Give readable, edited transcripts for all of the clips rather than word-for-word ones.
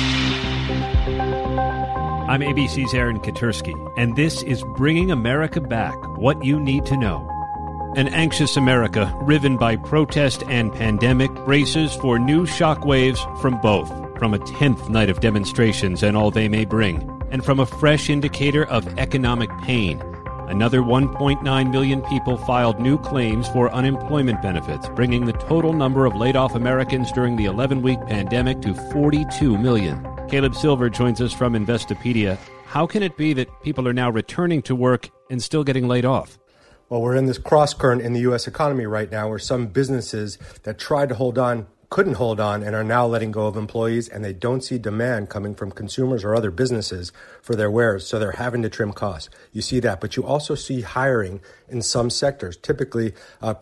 I'm ABC's Aaron Katursky, and this is Bringing America Back, What You Need to Know. An anxious America, riven by protest and pandemic, braces for new shockwaves from both, from a 10th night of demonstrations and all they may bring, and from a fresh indicator of economic pain. Another 1.9 million people filed new claims for unemployment benefits, bringing the total number of laid-off Americans during the 11-week pandemic to 42 million. Caleb Silver joins us from Investopedia. How can it be that people are now returning to work and still getting laid off? Well, we're in this cross-current in the U.S. economy right now where some businesses that tried to hold on couldn't hold on and are now letting go of employees, and they don't see demand coming from consumers or other businesses for their wares, so they're having to trim costs. You see that, but you also see hiring in some sectors, typically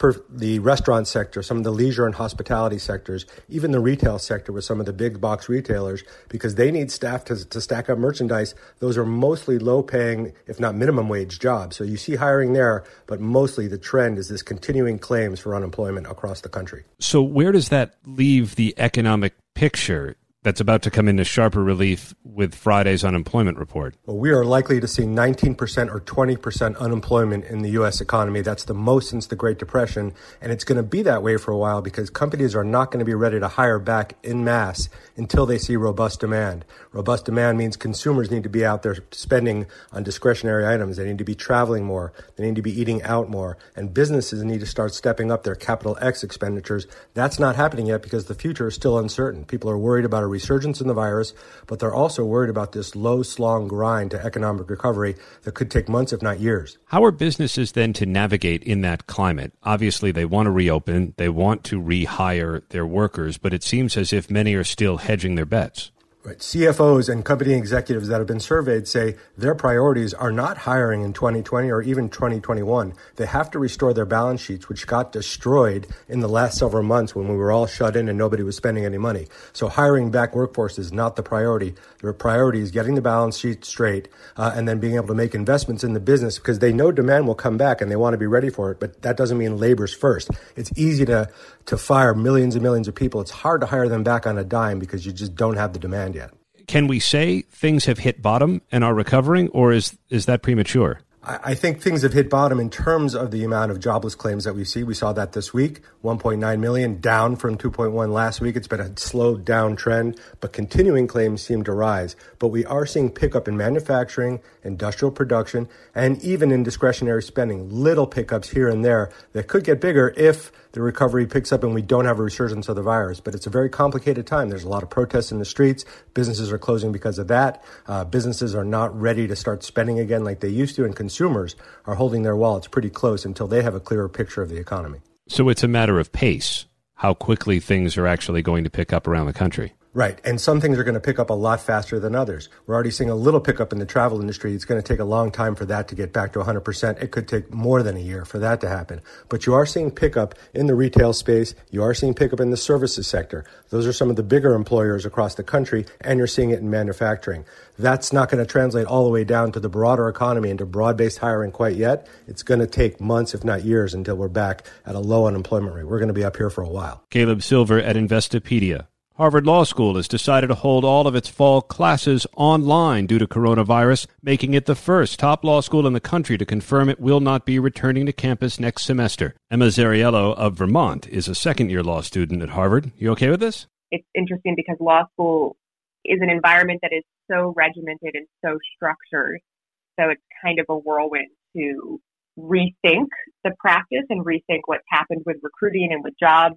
the restaurant sector, some of the leisure and hospitality sectors, even the retail sector with some of the big box retailers, because they need staff to stack up merchandise. Those are mostly low-paying, if not minimum wage jobs. So you see hiring there, but mostly the trend is this continuing claims for unemployment across the country. So where does that leave the economic picture that's about to come into sharper relief with Friday's unemployment report? Well, we are likely to see 19% or 20% unemployment in the U.S. economy. That's the most since the Great Depression, and it's going to be that way for a while because companies are not going to be ready to hire back en masse until they see robust demand. Robust demand means consumers need to be out there spending on discretionary items. They need to be traveling more. They need to be eating out more. And businesses need to start stepping up their capital X expenditures. That's not happening yet because the future is still uncertain. People are worried about a resurgence in the virus, but they're also worried about this low slung grind to economic recovery that could take months, if not years. How are businesses then to navigate in that climate? Obviously, they want to reopen, they want to rehire their workers, but it seems as if many are still hedging their bets. Right. CFOs and company executives that have been surveyed say their priorities are not hiring in 2020 or even 2021. They have to restore their balance sheets, which got destroyed in the last several months when we were all shut in and nobody was spending any money. So hiring back workforce is not the priority. Their priority is getting the balance sheet straight and then being able to make investments in the business because they know demand will come back and they want to be ready for it. But that doesn't mean labor's first. It's easy to fire millions and millions of people. It's hard to hire them back on a dime because you just don't have the demand yet. Can we say things have hit bottom and are recovering, or is that premature? I think things have hit bottom in terms of the amount of jobless claims that we see. We saw that this week, 1.9 million, down from 2.1 last week. It's been a slowed down trend, but continuing claims seem to rise. But we are seeing pickup in manufacturing, industrial production, and even in discretionary spending, little pickups here and there that could get bigger if the recovery picks up and we don't have a resurgence of the virus. But it's a very complicated time. There's a lot of protests in the streets. Businesses are closing because of that. Businesses are not ready to start spending again like they used to, and consumers are holding their wallets pretty close until they have a clearer picture of the economy. So it's a matter of pace, how quickly things are actually going to pick up around the country. Right. And some things are going to pick up a lot faster than others. We're already seeing a little pickup in the travel industry. It's going to take a long time for that to get back to 100%. It could take more than a year for that to happen. But you are seeing pickup in the retail space. You are seeing pickup in the services sector. Those are some of the bigger employers across the country, and you're seeing it in manufacturing. That's not going to translate all the way down to the broader economy and to broad-based hiring quite yet. It's going to take months, if not years, until we're back at a low unemployment rate. We're going to be up here for a while. Caleb Silver at Investopedia. Harvard Law School has decided to hold all of its fall classes online due to coronavirus, making it the first top law school in the country to confirm it will not be returning to campus next semester. Emma Zariello of Vermont is a second-year law student at Harvard. You okay with this? It's interesting because law school is an environment that is so regimented and so structured. So it's kind of a whirlwind to rethink the practice and rethink what's happened with recruiting and with jobs.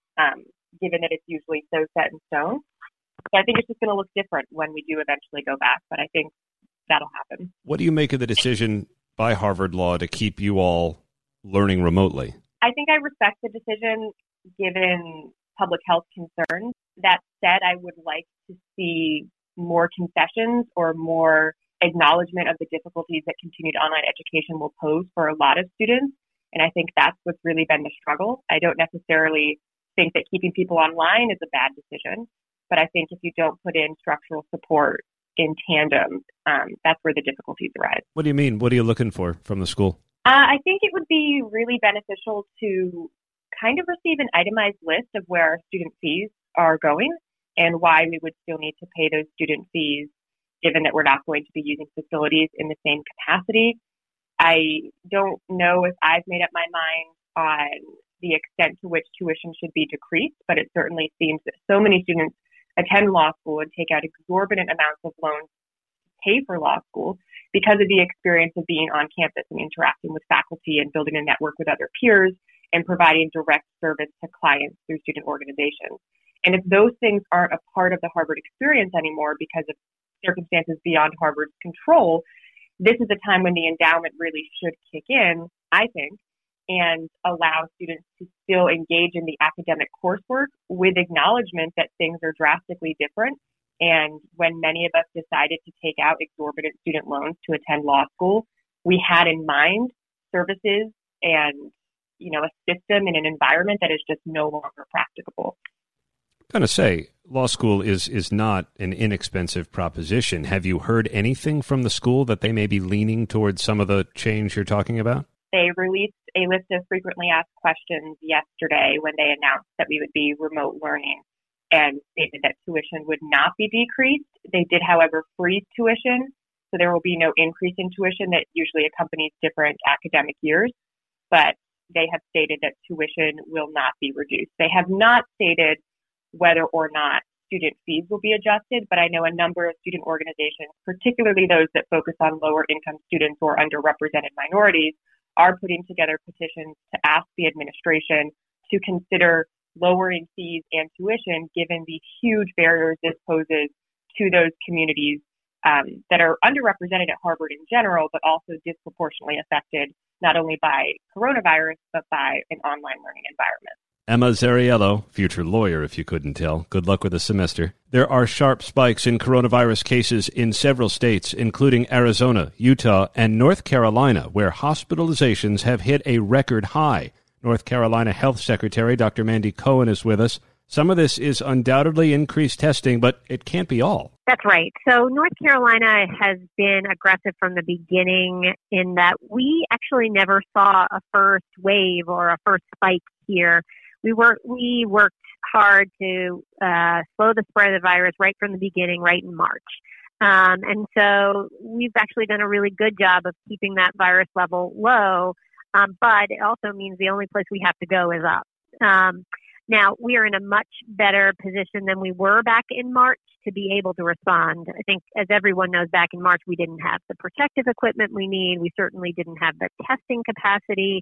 Given that it's usually so set in stone. So I think it's just going to look different when we do eventually go back, but I think that'll happen. What do you make of the decision by Harvard Law to keep you all learning remotely? I think I respect the decision given public health concerns. That said, I would like to see more concessions or more acknowledgement of the difficulties that continued online education will pose for a lot of students. And I think that's what's really been the struggle. I don't necessarily think that keeping people online is a bad decision. But I think if you don't put in structural support in tandem, that's where the difficulties arise. What do you mean? What are you looking for from the school? I think it would be really beneficial to kind of receive an itemized list of where our student fees are going. and why we would still need to pay those student fees, given that we're not going to be using facilities in the same capacity. I don't know if I've made up my mind on the extent to which tuition should be decreased, but it certainly seems that so many students attend law school and take out exorbitant amounts of loans to pay for law school because of the experience of being on campus and interacting with faculty and building a network with other peers and providing direct service to clients through student organizations. And if those things aren't a part of the Harvard experience anymore because of circumstances beyond Harvard's control, this is a time when the endowment really should kick in, I think, and allow students to still engage in the academic coursework with acknowledgement that things are drastically different. And when many of us decided to take out exorbitant student loans to attend law school, we had in mind services and, a system and an environment that is just no longer practicable. I'm going to say law school is not an inexpensive proposition. Have you heard anything from the school that they may be leaning towards some of the change you're talking about? They released a list of frequently asked questions yesterday when they announced that we would be remote learning and stated that tuition would not be decreased. They did, however, freeze tuition, so there will be no increase in tuition that usually accompanies different academic years, but they have stated that tuition will not be reduced. They have not stated whether or not student fees will be adjusted, but I know a number of student organizations, particularly those that focus on lower income students or underrepresented minorities, are putting together petitions to ask the administration to consider lowering fees and tuition given the huge barriers this poses to those communities that are underrepresented at Harvard in general, but also disproportionately affected not only by coronavirus, but by an online learning environment. Emma Zariello, future lawyer if you couldn't tell. Good luck with the semester. There are sharp spikes in coronavirus cases in several states, including Arizona, Utah, and North Carolina, where hospitalizations have hit a record high. North Carolina Health Secretary Dr. Mandy Cohen is with us. Some of this is undoubtedly increased testing, but it can't be all. That's right. So North Carolina has been aggressive from the beginning in that we actually never saw a first wave or a first spike here. We worked hard to slow the spread of the virus right from the beginning, right in March. And so we've actually done a really good job of keeping that virus level low, but it also means the only place we have to go is up. Now, we are in a much better position than we were back in March to be able to respond. I think, as everyone knows, back in March, we didn't have the protective equipment we need. We certainly didn't have the testing capacity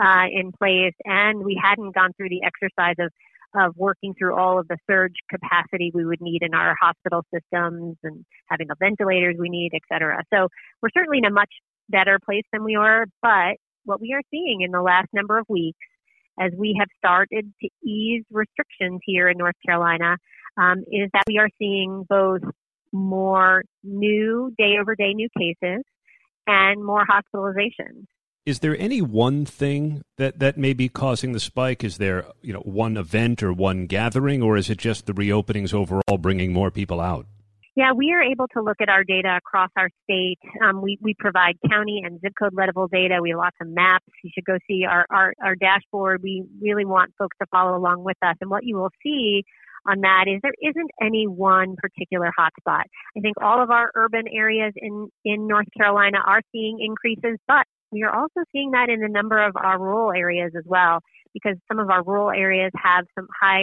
in place, and we hadn't gone through the exercise of working through all of the surge capacity we would need in our hospital systems and having the ventilators we need, et cetera. So we're certainly in a much better place than we were, but what we are seeing in the last number of weeks as we have started to ease restrictions here in North Carolina, is that we are seeing both more new day-over-day new cases and more hospitalizations. Is there any one thing that may be causing the spike? Is there, one event or one gathering, or is it just the reopenings overall bringing more people out? Yeah, we are able to look at our data across our state. We provide county and zip code level data. We have lots of maps. You should go see our dashboard. We really want folks to follow along with us. And what you will see on that is there isn't any one particular hotspot. I think all of our urban areas in North Carolina are seeing increases, but we are also seeing that in a number of our rural areas as well, because some of our rural areas have some high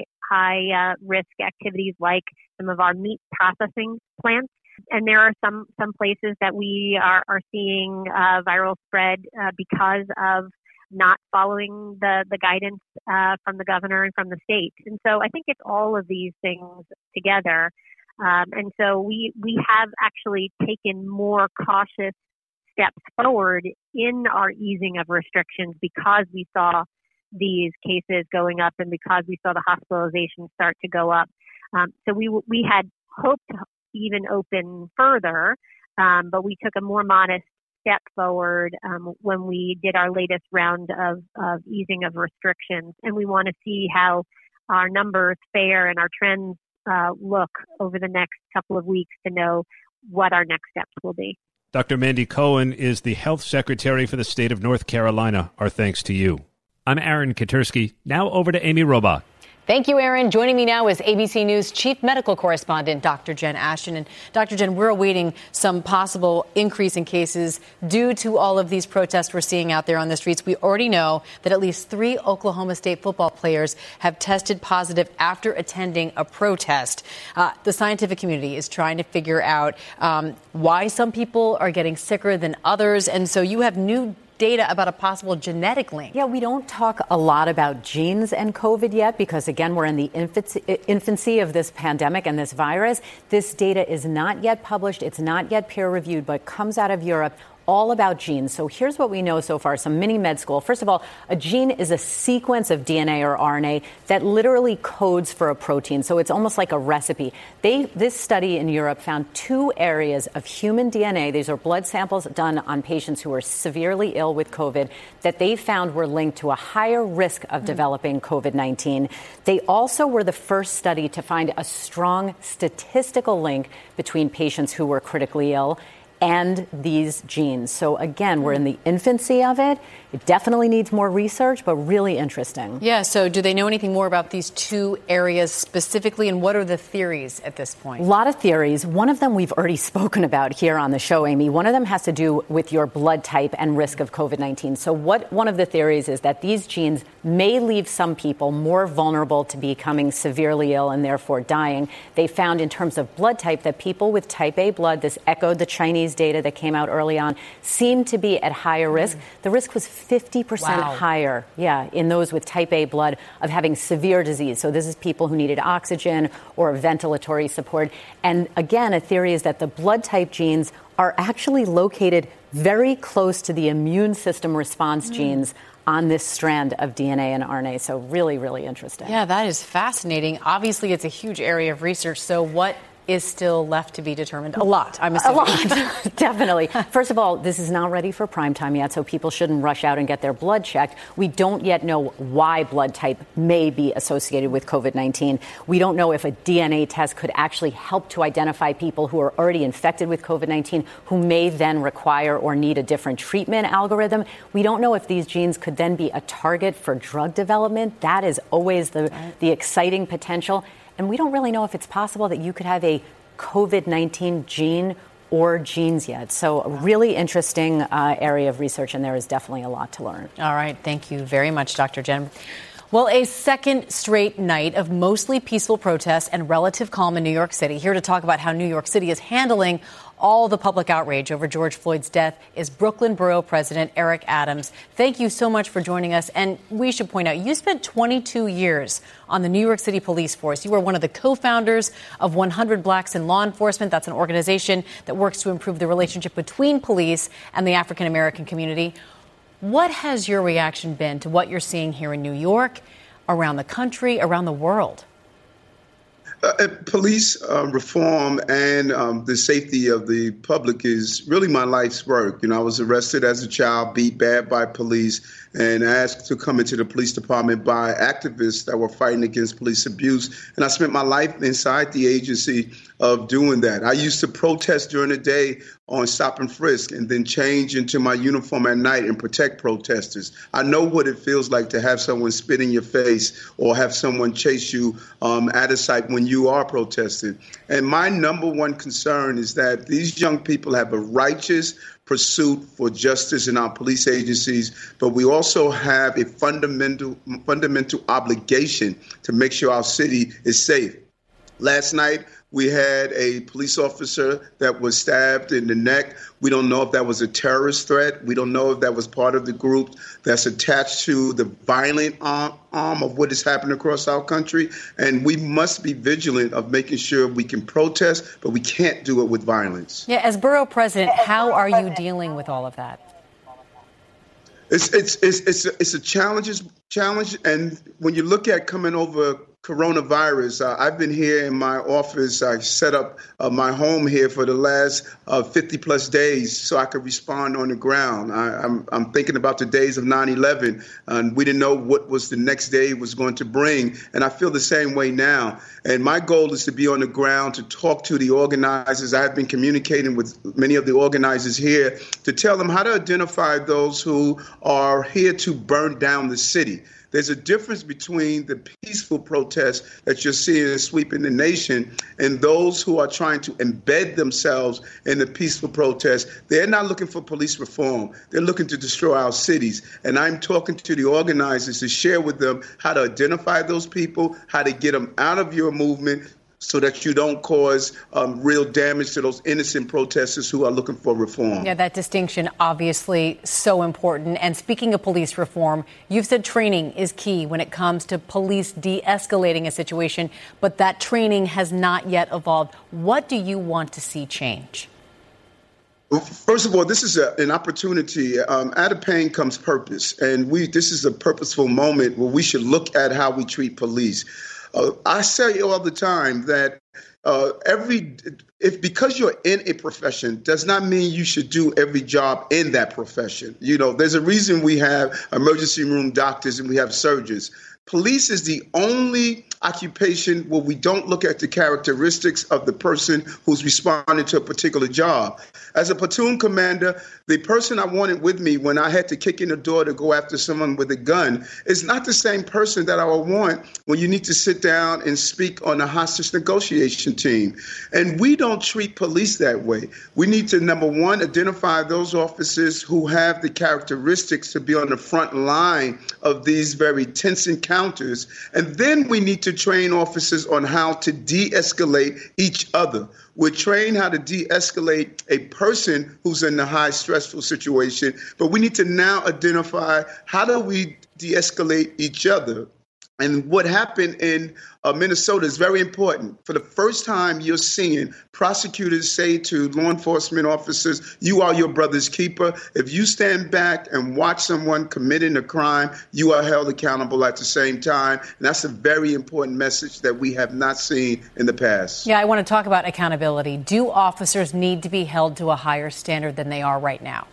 risk activities like some of our meat processing plants. And there are some places that we are seeing viral spread because of not following the guidance from the governor and from the state. And so I think it's all of these things together. And so we have actually taken more cautious steps forward in our easing of restrictions because we saw these cases going up and because we saw the hospitalizations start to go up. So we had hoped to even open further, but we took a more modest step forward when we did our latest round of easing of restrictions. And we want to see how our numbers fare and our trends look over the next couple of weeks to know what our next steps will be. Dr. Mandy Cohen is the Health Secretary for the state of North Carolina. Our thanks to you. I'm Aaron Katursky. Now over to Amy Robach. Thank you, Aaron. Joining me now is ABC News Chief Medical Correspondent Dr. Jen Ashton. And Dr. Jen, we're awaiting some possible increase in cases due to all of these protests we're seeing out there on the streets. We already know that at least 3 Oklahoma State football players have tested positive after attending a protest. The scientific community is trying to figure out why some people are getting sicker than others. And so you have new data about a possible genetic link. Yeah, we don't talk a lot about genes and COVID yet because, again, we're in the infancy of this pandemic and this virus. This data is not yet published. It's not yet peer reviewed, but comes out of Europe. All about genes. So here's what we know so far, some mini med school. First of all, a gene is a sequence of DNA or RNA that literally codes for a protein. So it's almost like a recipe. This study in Europe found 2 areas of human DNA. These are blood samples done on patients who were severely ill with COVID that they found were linked to a higher risk of developing COVID-19. They also were the first study to find a strong statistical link between patients who were critically ill and these genes. So again, we're in the infancy of it. It definitely needs more research, but really interesting. Yeah, so do they know anything more about these 2 areas specifically, and what are the theories at this point? A lot of theories. One of them we've already spoken about here on the show, Amy. One of them has to do with your blood type and risk of COVID-19. So one of the theories is that these genes may leave some people more vulnerable to becoming severely ill and therefore dying. They found in terms of blood type that people with type A blood, this echoed the Chinese data that came out early on, seemed to be at higher risk. The risk was 50% higher, in those with type A blood of having severe disease. So this is people who needed oxygen or ventilatory support. And again, a theory is that the blood type genes are actually located very close to the immune system response genes on this strand of DNA and RNA. So really, really interesting. Yeah, that is fascinating. Obviously, it's a huge area of research. So what is still left to be determined? A lot, I'm assuming. A lot, definitely. First of all, this is not ready for prime time yet, so people shouldn't rush out and get their blood checked. We don't yet know why blood type may be associated with COVID-19. We don't know if a DNA test could actually help to identify people who are already infected with COVID-19 who may then require or need a different treatment algorithm. We don't know if these genes could then be a target for drug development. That is always the exciting potential. And we don't really know if it's possible that you could have a COVID-19 gene or genes yet. So a really interesting area of research, and there is definitely a lot to learn. All right. Thank you very much, Dr. Jen. Well, a second straight night of mostly peaceful protests and relative calm in New York City. Here to talk about how New York City is handling all the public outrage over George Floyd's death is Brooklyn Borough President Eric Adams. Thank you so much for joining us. And we should point out, you spent 22 years on the New York City Police Force. You were one of the co-founders of 100 Blacks in Law Enforcement. That's an organization that works to improve the relationship between police and the African American community. What has your reaction been to what you're seeing here in New York, around the country, around the world? Police reform and the safety of the public is really my life's work. You know, I was arrested as a child, beat bad by police, and asked to come into the police department by activists that were fighting against police abuse. And I spent my life inside the agency of doing that. I used to protest during the day on stop and frisk and then change into my uniform at night and protect protesters. I know what it feels like to have someone spit in your face or have someone chase you out of sight when you are protesting. And my number one concern is that these young people have a righteous pursuit for justice in our police agencies, but we also have a fundamental obligation to make sure our city is safe. Last night, we had a police officer that was stabbed in the neck. We don't know if that was a terrorist threat. We don't know if that was part of the group that's attached to the violent arm of what is happening across our country. And we must be vigilant of making sure we can protest, but we can't do it with violence. Yeah, as borough president, how are you dealing with all of that? It's a challenge. And when you look at coming over coronavirus, I've been here in my office. I set up my home here for the last 50 plus days so I could respond on the ground. I'm thinking about the days of 9/11, and we didn't know what was the next day was going to bring. And I feel the same way now. And my goal is to be on the ground, to talk to the organizers. I have been communicating with many of the organizers here to tell them how to identify those who are here to burn down the city. There's a difference between the peaceful protests that you're seeing sweeping the nation and those who are trying to embed themselves in the peaceful protests. They're not looking for police reform. They're looking to destroy our cities. And I'm talking to the organizers to share with them how to identify those people, how to get them out of your movement, so that you don't cause real damage to those innocent protesters who are looking for reform. Yeah, that distinction obviously so important. And speaking of police reform, you've said training is key when it comes to police de-escalating a situation, but that training has not yet evolved. What do you want to see change? First of all, this is an opportunity. Out of pain comes purpose. And this is a purposeful moment where we should look at how we treat police. I say all the time that because you're in a profession does not mean you should do every job in that profession. You know, there's a reason we have emergency room doctors and we have surgeons. Police is the only occupation where we don't look at the characteristics of the person who's responding to a particular job. As a platoon commander, the person I wanted with me when I had to kick in the door to go after someone with a gun is not the same person that I would want when you need to sit down and speak on a hostage negotiation team. And we don't treat police that way. We need to, number one, identify those officers who have the characteristics to be on the front line of these very tense encounters. And then we need to train officers on how to de-escalate each other. We're trained how to de-escalate a person who's in a high stressful situation, but we need to now identify how do we de-escalate each other. And what happened in Minnesota is very important. For the first time, you're seeing prosecutors say to law enforcement officers, you are your brother's keeper. If you stand back and watch someone committing a crime, you are held accountable at the same time. And that's a very important message that we have not seen in the past. Yeah, I want to talk about accountability. Do officers need to be held to a higher standard than they are right now?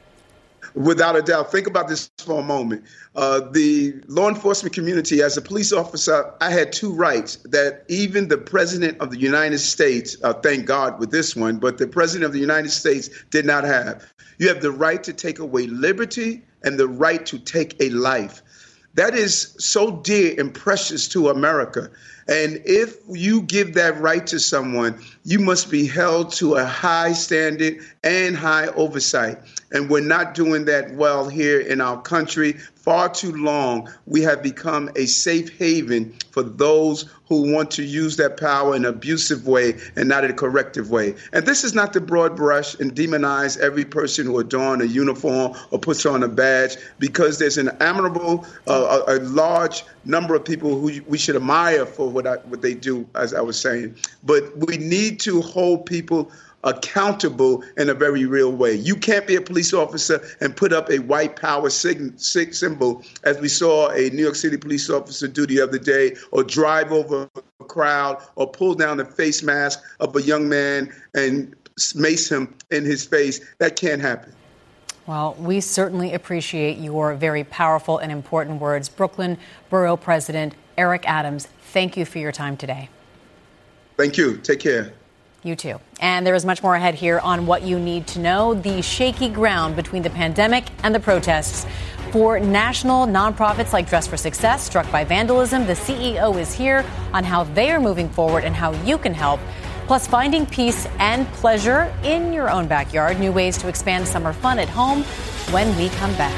Without a doubt. Think about this for a moment. The law enforcement community, as a police officer, I had two rights that even the president of the United States, thank God with this one, but the president of the United States did not have. You have the right to take away liberty and the right to take a life. That is so dear and precious to America. And if you give that right to someone, you must be held to a high standard and high oversight. And we're not doing that well here in our country. Far too long, we have become a safe haven for those who want to use that power in an abusive way and not in a corrective way. And this is not the broad brush and demonize every person who adorns a uniform or puts on a badge, because there's an admirable, a large number of people who we should admire for what they do, as I was saying. But we need to hold people accountable in a very real way. You can't be a police officer and put up a white power symbol, as we saw a New York City police officer do the other day, or drive over a crowd, or pull down the face mask of a young man and mace him in his face. That can't happen. Well, we certainly appreciate your very powerful and important words. Brooklyn Borough President Eric Adams, thank you for your time today. Thank you. Take care. You too. And there is much more ahead here on What You Need to Know, the shaky ground between the pandemic and the protests. For national nonprofits like Dress for Success, struck by vandalism, the CEO is here on how they are moving forward and how you can help. Plus, finding peace and pleasure in your own backyard, new ways to expand summer fun at home when we come back.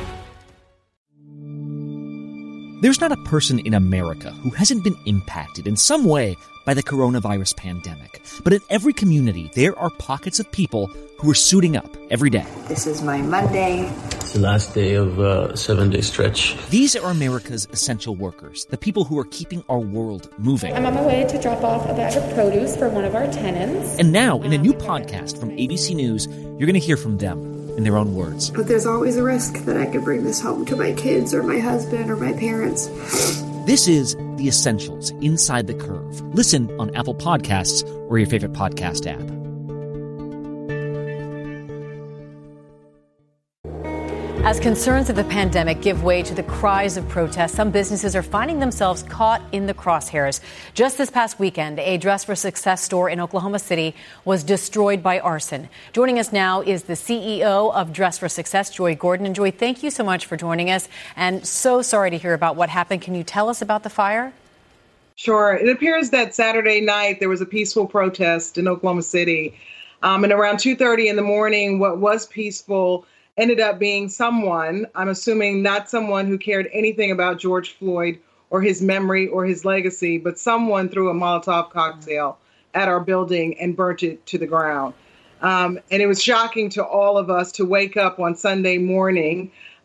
There's not a person in America who hasn't been impacted in some way by the coronavirus pandemic. But in every community, there are pockets of people who are suiting up every day. This is my Monday. The last day of a 7-day stretch. These are America's essential workers, the people who are keeping our world moving. I'm on my way to drop off a bag of produce for one of our tenants. And now, in a new podcast from ABC News, you're going to hear from them in their own words. But there's always a risk that I could bring this home to my kids or my husband or my parents. This is The Essentials, Inside the Curve. Listen on Apple Podcasts or your favorite podcast app. As concerns of the pandemic give way to the cries of protest, some businesses are finding themselves caught in the crosshairs. Just this past weekend, a Dress for Success store in Oklahoma City was destroyed by arson. Joining us now is the CEO of Dress for Success, Joy Gordon. And Joy, thank you so much for joining us. And so sorry to hear about what happened. Can you tell us about the fire? Sure. It appears that Saturday night there was a peaceful protest in Oklahoma City. And around 2:30 in the morning, what was peaceful ended up being someone, I'm assuming not someone who cared anything about George Floyd or his memory or his legacy, but someone threw a Molotov cocktail at our building and burnt it to the ground. And it was shocking to all of us to wake up on Sunday morning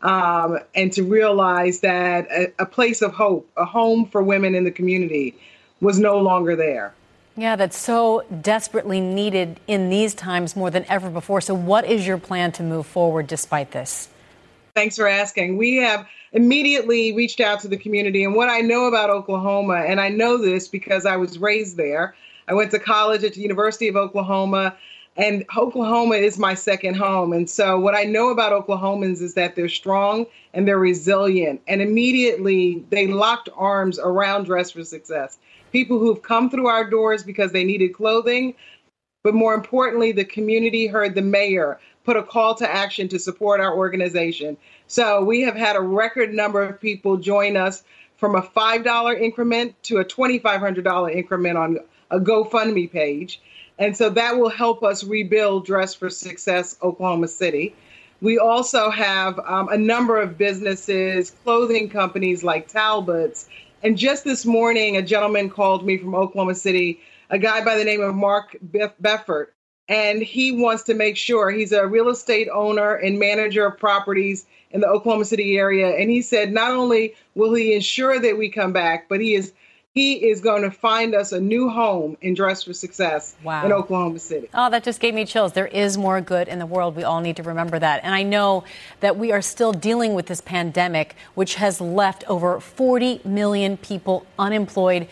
and to realize that a place of hope, a home for women in the community, was no longer there. Yeah, that's so desperately needed in these times more than ever before. So what is your plan to move forward despite this? Thanks for asking. We have immediately reached out to the community. And what I know about Oklahoma, and I know this because I was raised there, I went to college at the University of Oklahoma, and Oklahoma is my second home. And so what I know about Oklahomans is that they're strong and they're resilient. And immediately they locked arms around Dress for Success. People who've come through our doors because they needed clothing, but more importantly, the community heard the mayor put a call to action to support our organization. So we have had a record number of people join us from a $5 increment to a $2,500 increment on a GoFundMe page. And so that will help us rebuild Dress for Success Oklahoma City. We also have a number of businesses, clothing companies like Talbot's. And just this morning, a gentleman called me from Oklahoma City, a guy by the name of Mark Beffert, and he wants to make sure, he's a real estate owner and manager of properties in the Oklahoma City area. And he said not only will he ensure that we come back, but he is going to find us a new home in Dress for Success in Oklahoma City. Oh, that just gave me chills. There is more good in the world. We all need to remember that. And I know that we are still dealing with this pandemic, which has left over 40 million people unemployed,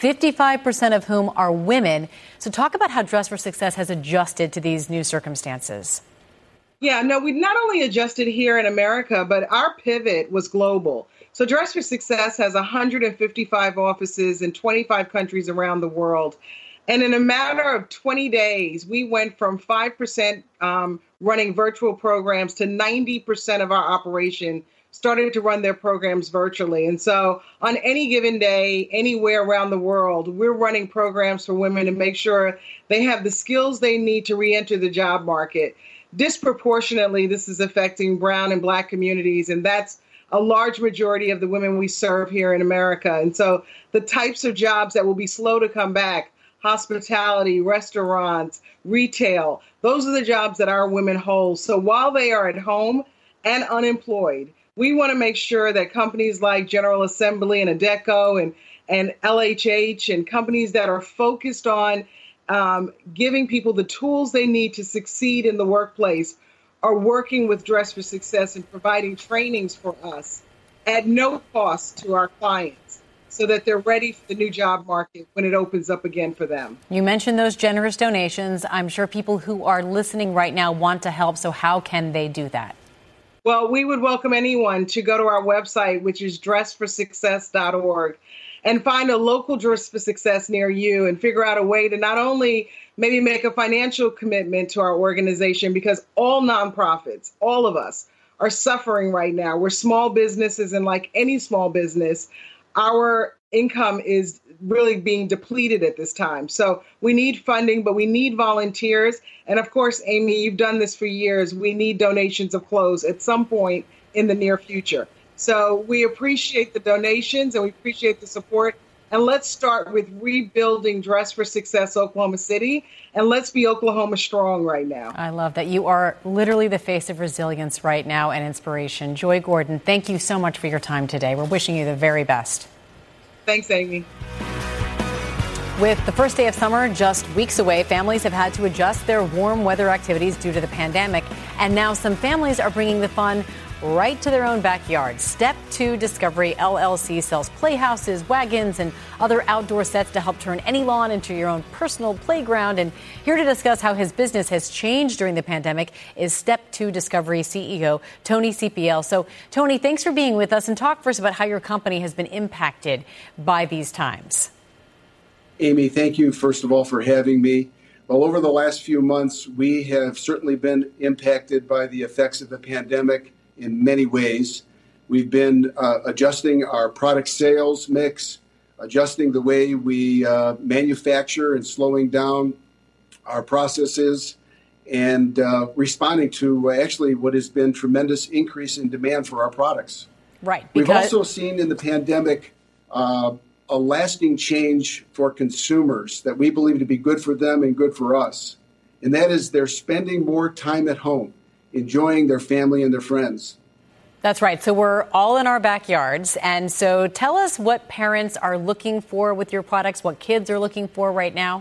55% of whom are women. So talk about how Dress for Success has adjusted to these new circumstances. Yeah, no, we not only adjusted here in America, but our pivot was global. So Dress for Success has 155 offices in 25 countries around the world. And in a matter of 20 days, we went from 5% running virtual programs to 90% of our operation started to run their programs virtually. And so on any given day, anywhere around the world, we're running programs for women to make sure they have the skills they need to re-enter the job market. Disproportionately, this is affecting Brown and Black communities, and that's a large majority of the women we serve here in America. And so the types of jobs that will be slow to come back, hospitality, restaurants, retail, those are the jobs that our women hold. So while they are at home and unemployed, we want to make sure that companies like General Assembly and Adecco and LHH and companies that are focused on giving people the tools they need to succeed in the workplace are working with Dress for Success and providing trainings for us at no cost to our clients so that they're ready for the new job market when it opens up again for them. You mentioned those generous donations. I'm sure people who are listening right now want to help. So how can they do that? Well, we would welcome anyone to go to our website, which is dressforsuccess.org, and find a local Dress for Success near you and figure out a way to not only maybe make a financial commitment to our organization, because all nonprofits, all of us, are suffering right now. We're small businesses, and like any small business, our income is really being depleted at this time. So we need funding, but we need volunteers. And of course, Amy, you've done this for years. We need donations of clothes at some point in the near future. So we appreciate the donations and we appreciate the support. And let's start with rebuilding Dress for Success Oklahoma City. And let's be Oklahoma strong right now. I love that. You are literally the face of resilience right now and inspiration. Joy Gordon, thank you so much for your time today. We're wishing you the very best. Thanks, Amy. With the first day of summer just weeks away, families have had to adjust their warm weather activities due to the pandemic. And now some families are bringing the fun right to their own backyard. Step 2 Discovery LLC sells playhouses, wagons, and other outdoor sets to help turn any lawn into your own personal playground. And here to discuss how his business has changed during the pandemic is Step 2 Discovery CEO Tony CPL. So, Tony, thanks for being with us, and talk first about how your company has been impacted by these times. Amy, thank you, first of all, for having me. Well, over the last few months, we have certainly been impacted by the effects of the pandemic in many ways. We've been adjusting our product sales mix, adjusting the way we manufacture and slowing down our processes, and responding to actually what has been tremendous increase in demand for our products. Right. We've also seen in the pandemic a lasting change for consumers that we believe to be good for them and good for us. And that is they're spending more time at home, enjoying their family and their friends. That's right. So we're all in our backyards. And so tell us what parents are looking for with your products, what kids are looking for right now.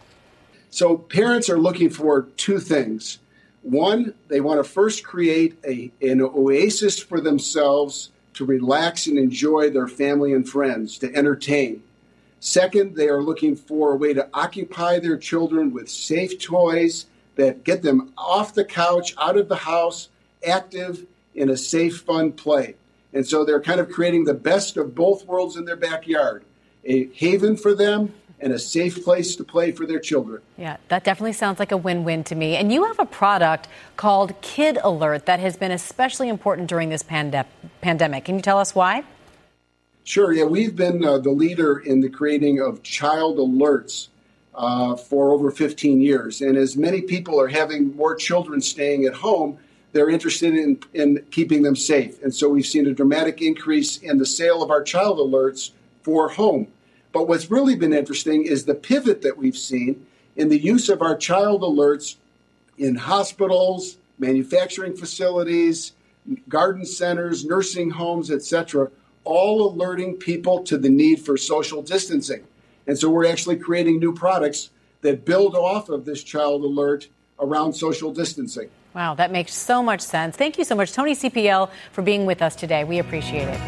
So parents are looking for two things. One, they want to first create an oasis for themselves to relax and enjoy their family and friends, to entertain. Second, they are looking for a way to occupy their children with safe toys that get them off the couch, out of the house, active in a safe, fun play. And so they're kind of creating the best of both worlds in their backyard, a haven for them and a safe place to play for their children. Yeah, that definitely sounds like a win-win to me. And you have a product called Kid Alert that has been especially important during this pandemic. Can you tell us why? Sure. Yeah, we've been the leader in the creating of child alerts for over 15 years. And as many people are having more children staying at home, they're interested in keeping them safe. And so we've seen a dramatic increase in the sale of our child alerts for home. But what's really been interesting is the pivot that we've seen in the use of our child alerts in hospitals, manufacturing facilities, garden centers, nursing homes, etc., all alerting people to the need for social distancing. And so we're actually creating new products that build off of this child alert around social distancing. Wow, that makes so much sense. Thank you so much, Tony CPL, for being with us today. We appreciate it.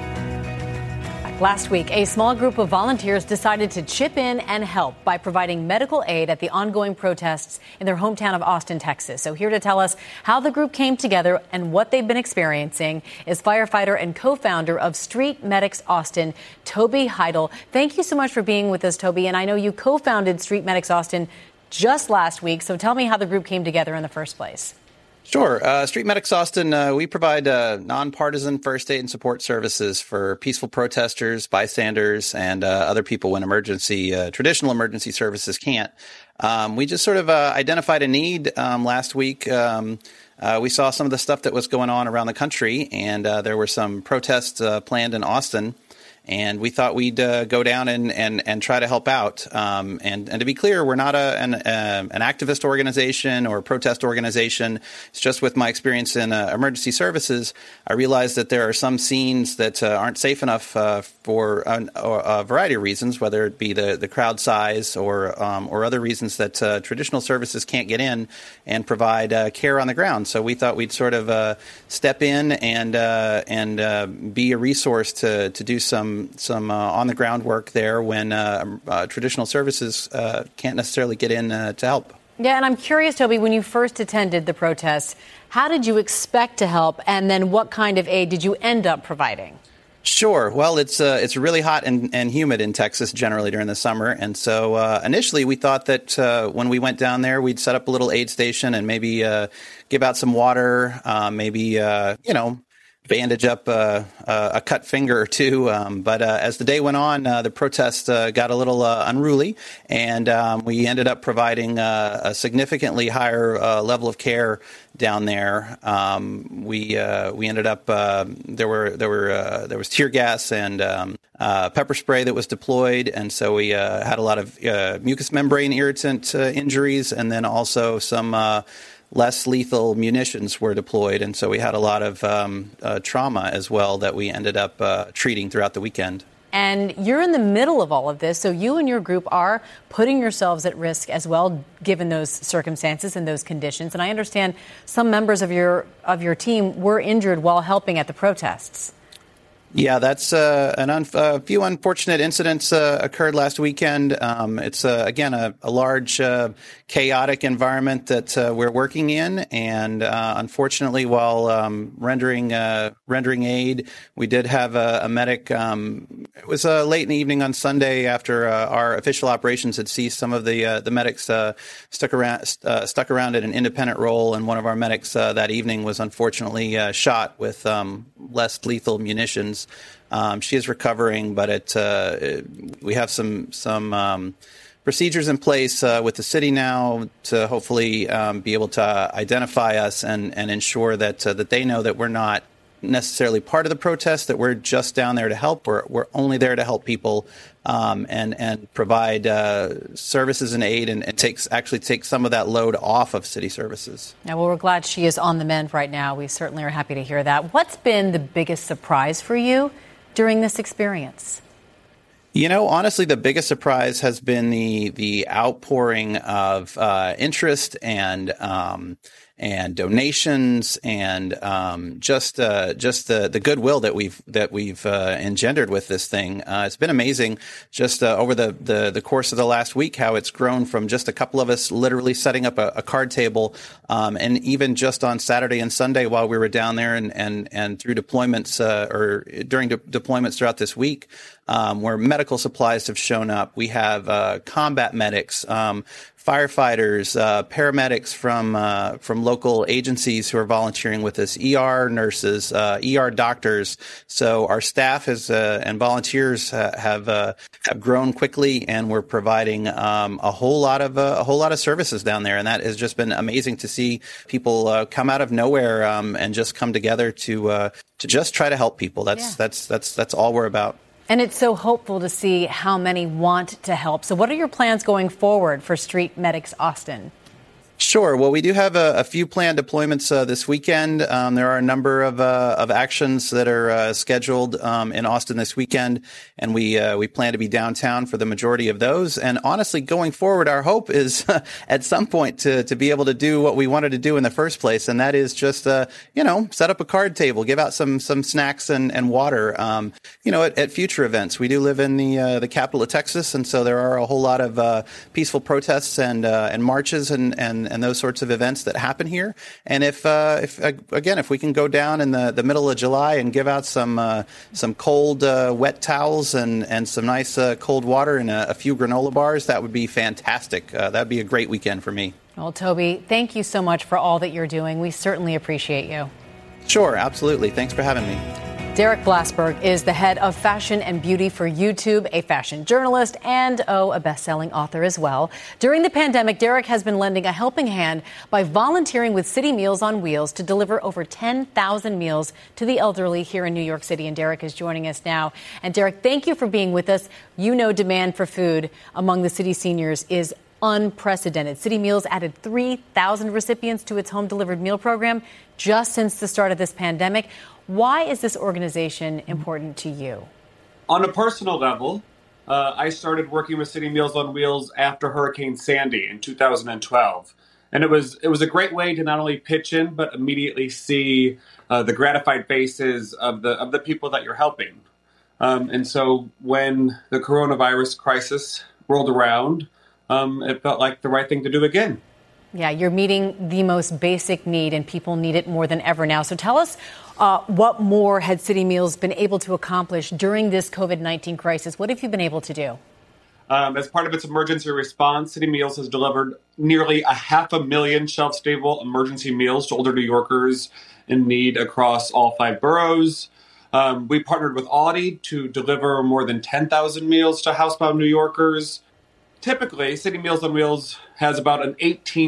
Last week, a small group of volunteers decided to chip in and help by providing medical aid at the ongoing protests in their hometown of Austin, Texas. So here to tell us how the group came together and what they've been experiencing is firefighter and co-founder of Street Medics Austin, Toby Heidel. Thank you so much for being with us, Toby. And I know you co-founded Street Medics Austin just last week. So tell me how the group came together in the first place. Sure. Street Medics Austin, we provide nonpartisan first aid and support services for peaceful protesters, bystanders, and other people when traditional emergency services can't. We just sort of identified a need last week. We saw some of the stuff that was going on around the country, and there were some protests planned in Austin. And we thought we'd go down and try to help out. And to be clear, we're not an activist organization or a protest organization. It's just with my experience in emergency services, I realized that there are some scenes that aren't safe enough for a variety of reasons, whether it be the crowd size or other reasons that traditional services can't get in and provide care on the ground. So we thought we'd sort of step in and be a resource to do some on the ground work there when traditional services can't necessarily get in to help. Yeah, and I'm curious, Toby, when you first attended the protests, how did you expect to help, and then what kind of aid did you end up providing? Sure. Well, it's really hot and humid in Texas generally during the summer. And so initially we thought that when we went down there, we'd set up a little aid station and maybe give out some water, bandage up a cut finger or two. But as the day went on, the protest got a little unruly, and we ended up providing a significantly higher level of care down there. We ended up there was tear gas and pepper spray that was deployed, and so we had a lot of mucous membrane irritant injuries, and then also some less lethal munitions were deployed, and so we had a lot of trauma as well that we ended up treating throughout the weekend. And you're in the middle of all of this, so you and your group are putting yourselves at risk as well, given those circumstances and those conditions. And I understand some members of your team were injured while helping at the protests. Yeah, that's a few unfortunate incidents occurred last weekend. It's again a large chaotic environment that we're working in, and unfortunately, while rendering aid, we did have a medic. It was late in the evening on Sunday after our official operations had ceased. Some of the medics stuck around at an independent role, and one of our medics that evening was unfortunately shot with less lethal munitions. She is recovering, but we have some procedures in place with the city now to hopefully be able to identify us and ensure that they know that we're not necessarily part of the protest, that we're just down there to help. We're only there to help people and provide services and aid and take some of that load off of city services. Now, well, we're glad she is on the mend right now. We certainly are happy to hear that. What's been the biggest surprise for you during this experience? You know, honestly, the biggest surprise has been the outpouring of interest and donations and just the goodwill that we've engendered with this thing. It's been amazing just over the course of the last week how it's grown from just a couple of us literally setting up a card table, and even just on Saturday and Sunday while we were down there and through deployments or during deployments throughout this week. Where medical supplies have shown up. We have combat medics, firefighters, paramedics from local agencies who are volunteering with us, ER nurses, ER doctors. So our staff and volunteers have grown quickly, and we're providing a whole lot of services down there, and that has just been amazing to see people come out of nowhere and just come together to just try to help people. That's all we're about. And it's so hopeful to see how many want to help. So what are your plans going forward for Street Medics Austin? Sure. Well, we do have a few planned deployments this weekend. There are a number of actions that are scheduled in Austin this weekend, and we plan to be downtown for the majority of those. And honestly, going forward, our hope is at some point to be able to do what we wanted to do in the first place, and that is just set up a card table, give out some snacks and water. At future events, we do live in the capital of Texas, and so there are a whole lot of peaceful protests and marches and those sorts of events that happen here. And if we can go down in the middle of July and give out some cold wet towels and some nice cold water and a few granola bars, that would be fantastic. That would be a great weekend for me. Well, Toby, thank you so much for all that you're doing. We certainly appreciate you. Sure, absolutely. Thanks for having me. Derek Blasberg is the head of fashion and beauty for YouTube, a fashion journalist and, a best-selling author as well. During the pandemic, Derek has been lending a helping hand by volunteering with City Meals on Wheels to deliver over 10,000 meals to the elderly here in New York City. And Derek is joining us now. And Derek, thank you for being with us. You know, demand for food among the city seniors is unprecedented. City Meals added 3,000 recipients to its home-delivered meal program just since the start of this pandemic. Why is this organization important to you? On a personal level, I started working with City Meals on Wheels after Hurricane Sandy in 2012. And it was a great way to not only pitch in, but immediately see the gratified faces of the people that you're helping. And so when the coronavirus crisis rolled around, it felt like the right thing to do again. Yeah, you're meeting the most basic need, and people need it more than ever now. So tell us what more had City Meals been able to accomplish during this COVID-19 crisis? What have you been able to do? As part of its emergency response, City Meals has delivered nearly 500,000 shelf-stable emergency meals to older New Yorkers in need across all 5 boroughs. We partnered with Aldi to deliver more than 10,000 meals to housebound New Yorkers. Typically, City Meals on Wheels has about an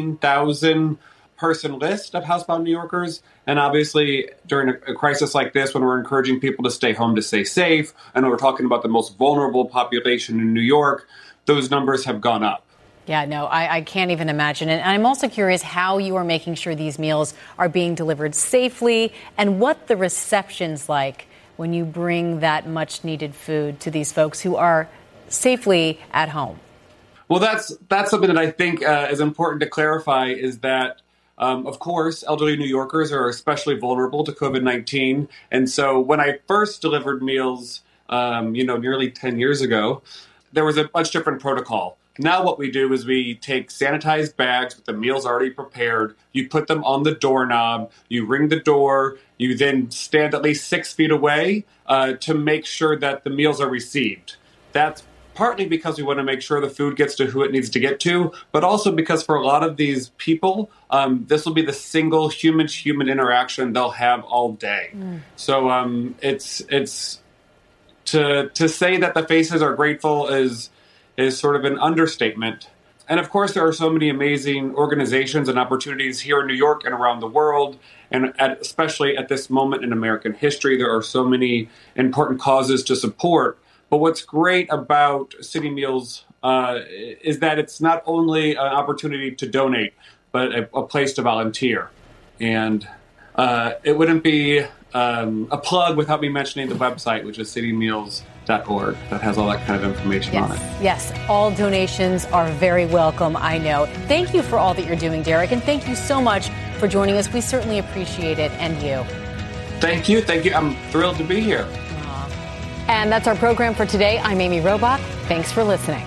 18,000 person list of housebound New Yorkers. And obviously, during a crisis like this, when we're encouraging people to stay home to stay safe, and we're talking about the most vulnerable population in New York, those numbers have gone up. Yeah, no, I can't even imagine. And I'm also curious how you are making sure these meals are being delivered safely and what the reception's like when you bring that much needed food to these folks who are safely at home? Well, that's something that I think is important to clarify is that, of course, elderly New Yorkers are especially vulnerable to COVID-19. And so when I first delivered meals, nearly 10 years ago, there was a much different protocol. Now what we do is we take sanitized bags with the meals already prepared. You put them on the doorknob. You ring the door. You then stand at least 6 feet away to make sure that the meals are received. That's partly because we want to make sure the food gets to who it needs to get to, but also because for a lot of these people, this will be the single human-to-human interaction they'll have all day. So it's to say that the faces are grateful is sort of an understatement. And of course, there are so many amazing organizations and opportunities here in New York and around the world, and especially at this moment in American history, there are so many important causes to support. But what's great about City Meals is that it's not only an opportunity to donate, but a place to volunteer. And it wouldn't be a plug without me mentioning the website, which is citymeals.org. That has all that kind of information on it. Yes, all donations are very welcome, I know. Thank you for all that you're doing, Derek, and thank you so much for joining us. We certainly appreciate it, and you. Thank you. I'm thrilled to be here. And that's our program for today. I'm Amy Robach. Thanks for listening.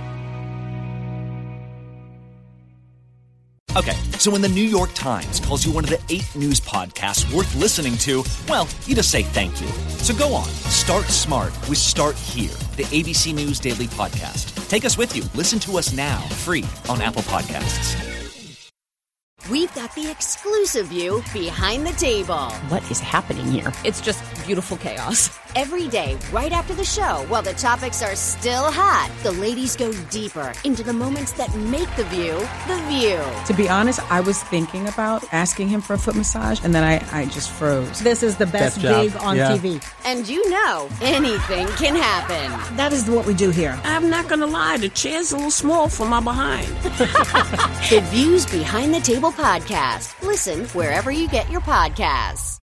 Okay, so when the New York Times calls you one of the 8 news podcasts worth listening to, well, you just say thank you. So go on, start smart with Start Here, the ABC News Daily Podcast. Take us with you. Listen to us now, free on Apple Podcasts. We've got the exclusive view behind the table. What is happening here? It's just beautiful chaos. Every day, right after the show, while the topics are still hot, the ladies go deeper into the moments that make The View, The View. To be honest, I was thinking about asking him for a foot massage, and then I just froze. This is the best gig on TV. And you know, anything can happen. That is what we do here. I'm not going to lie, the chair's a little small for my behind. The Views Behind the Table podcast. Listen wherever you get your podcasts.